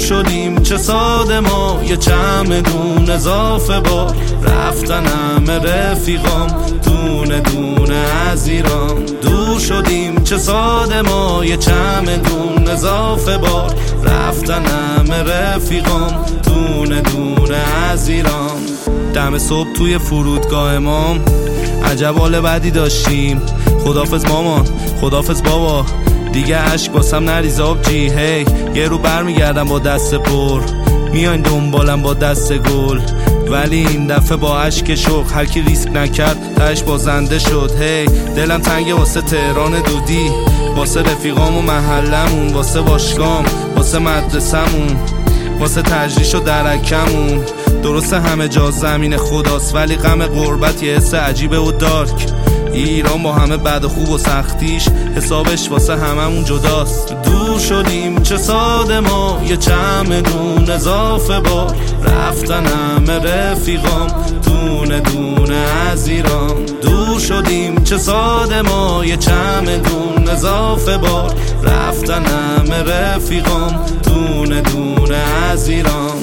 شدیم چه ساده ما، یه چمدون اضافه با رفتن همه رفیقام دونه دونه از ایران. دور شدیم چه ساده ما، یه چمدون اضافه با رفتن همه رفیقام دونه دونه از ایران. دم صبح توی فرودگاه ما عجب حال بدی داشتیم. خدافظ مامان، خدافظ بابا، دیگه عشق واسم نریز آبجی. هی یه رو برمیگردم با دست پر، میاین دنبالم با دست گل، ولی این دفعه با عشق شوق هر کی ریسک نکرد تهش بازنده شد. هی دلم تنگه واسه تهران دودی، واسه رفیقام و محلمون، واسه باشگام، واسه مدرسمون، واسه تجریش و درکمون. درسته همه جا زمین خداست، ولی غم غربت یه حس عجیبه و دارک. ایران با همه بد و خوب و سختیش حسابش واسه هممون جداست. دور شدیم چه ساده ما، یه چمدون اضافه با رفتن همه رفیقام دونه دونه از ایران. دور شدیم چه ساده ما، یه چمدون اضافه با رفتن همه رفیقام دونه دونه از ایران.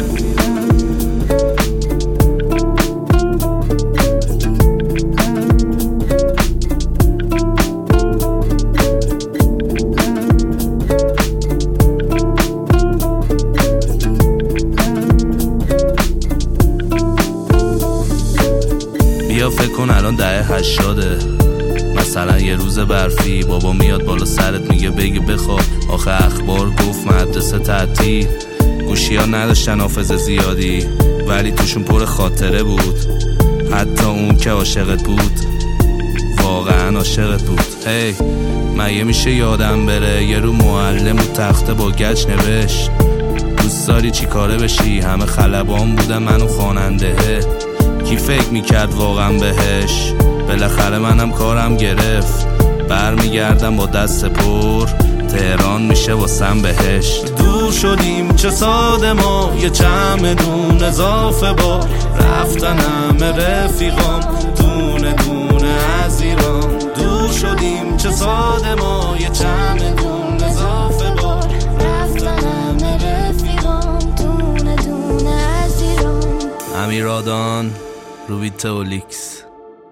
بیا فکر کن الان دهه 80، مثلا یه روز برفی، بابا میاد بالا سرت میگه بگی بخواب، آخه اخبار گفت مدرسه تعطیل. گوشی ها نداشتن حافظه زیادی، ولی توشون پر خاطره بود. حتی اون که عاشقت بود واقعا عاشقت بود. هی مگه میشه یادم بره یه رو معلم و تخته با گچ نوشت دوست داری چی کاره بشی؟ همه خلبان بودن منو خواننده، کی فکر میکرد واقعا بهش؟ بالاخره منم کارم گرفت، برمیگردم با دست پر، تهران میشه واسم بهش. دور شدیم چه ساده ما، یه چمدون اضافه با رفتن همه رفیقام دونه دونه از ایران. دور شدیم چه ساده ما، یه چمدون اضافه با رفتن همه رفیقام دونه دونه از ایران. امیرادان، روبیته اولیکس.